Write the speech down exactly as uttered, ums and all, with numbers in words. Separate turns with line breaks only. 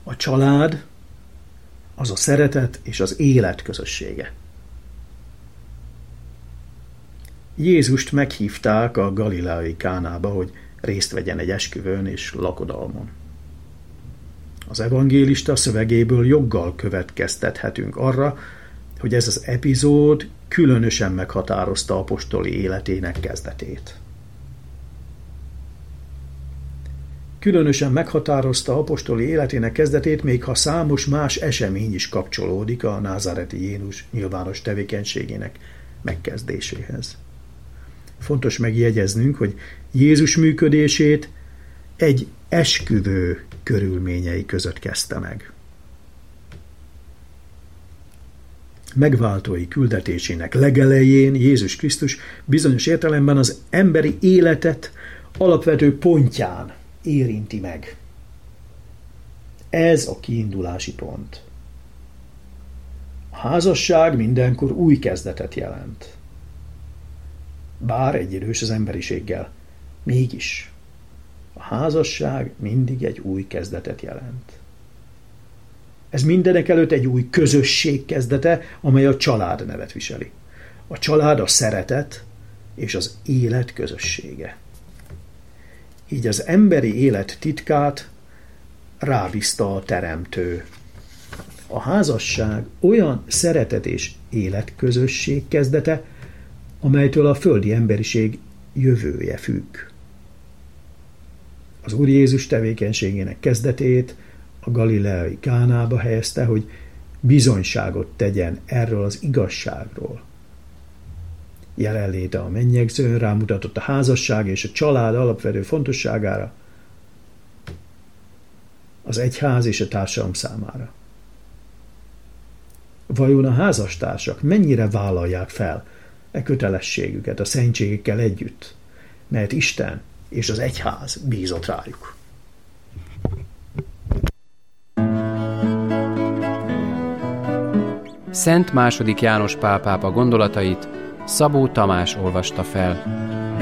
A család az a szeretet és az élet közössége. Jézust meghívták a galileai Kánába, hogy részt vegyen egy esküvőn és lakodalmon. Az evangélista szövegéből joggal következtethetünk arra, hogy ez az epizód különösen meghatározta apostoli életének kezdetét. Különösen meghatározta apostoli életének kezdetét, még ha számos más esemény is kapcsolódik a názáreti Jézus nyilvános tevékenységének megkezdéséhez. Fontos megjegyeznünk, hogy Jézus működését egy esküvő körülményei között kezdte meg. Megváltói küldetésének legelején Jézus Krisztus bizonyos értelemben az emberi életet alapvető pontján érinti meg. Ez a kiindulási pont. A házasság mindenkor új kezdetet jelent. Bár egyidős az emberiséggel, mégis a házasság mindig egy új kezdetet jelent. Ez mindenek előtt egy új közösség kezdete, amely a család nevet viseli. A család a szeretet és az élet közössége. Így az emberi élet titkát rábízta a Teremtő. A házasság olyan szeretet és életközösség kezdete, amelytől a földi emberiség jövője függ. Az Úr Jézus tevékenységének kezdetét a galileai Kánába helyezte, hogy bizonyságot tegyen erről az igazságról. Jelenléte a mennyegzőn rámutatott a házasság és a család alapvető fontosságára, az egyház és a társadalom számára. Vajon a házastársak mennyire vállalják fel e kötelességüket a szentségekkel együtt, mert Isten és az egyház bízott rájuk?
Szent második János Pál pápa gondolatait Szabó Tamás olvasta fel.